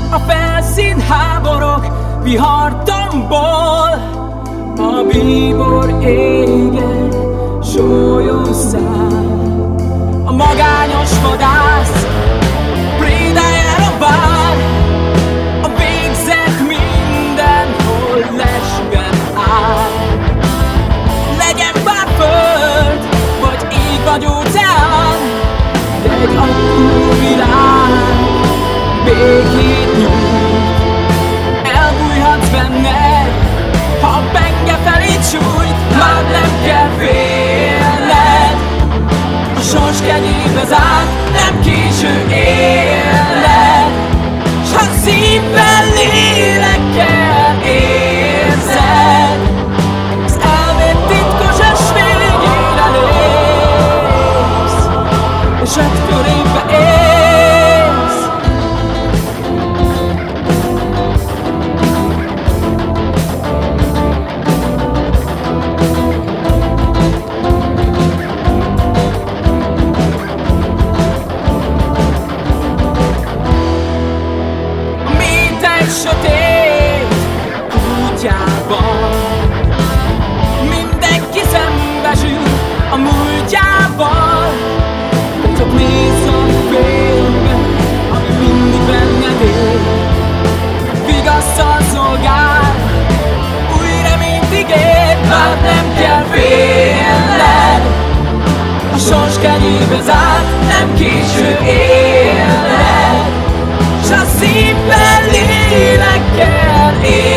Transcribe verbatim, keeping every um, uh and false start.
A felszín háborog vihartomból, a bíbor égen sólyom száll. A magányos vadász prédájára vár, a végzet mindenhol lesben áll. Legyen bár föld, vagy ég vagy óceán, de egy apró világ békét nyújt. Elbújhatsz benne, ha a penge felét sújt. Már nem kell félned, a sors kenyébe zárt, nem késő élned. S ha szívvel, lélekkel érzed, az elméd titkos es végére lépsz, és öt körébe élsz. Sötét útjában mindenki szembesül a múltjával. Csak nézz a fénybe, ami mindig benned él. Vigasszal szolgál, új reményt ígér. Már nem kell félned, a sors kenyébe zárt, nem késő élned. S a szívvel, lélekkel él.